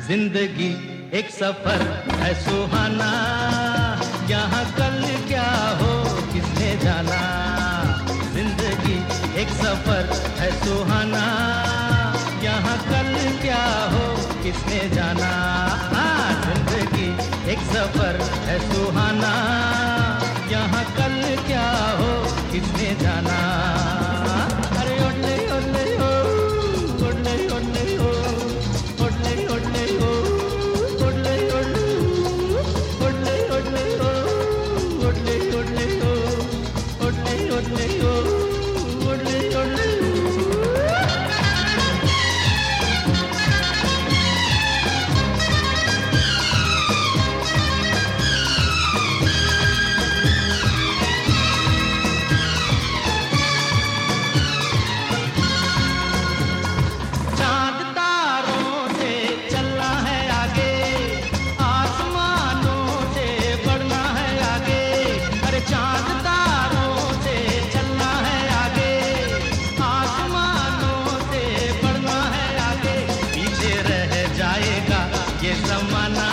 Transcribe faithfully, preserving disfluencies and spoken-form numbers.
जिंदगी एक सफर है सुहाना, यहाँ कल क्या हो किसने जाना। जिंदगी एक सफर है सुहाना, यहाँ कल क्या हो किसने जाना। हाँ, जिंदगी एक सफर है सुहाना, यहाँ कल क्या हो किसने जाना। अरे ओले ओले ओ, ओले ओले ओ, ओले ओले ओ, ओले ओले ओ, ओले ओले ओ, ओले ओले ओ, ओले ओले ओ, ओले ओले ओ। ये ज़माना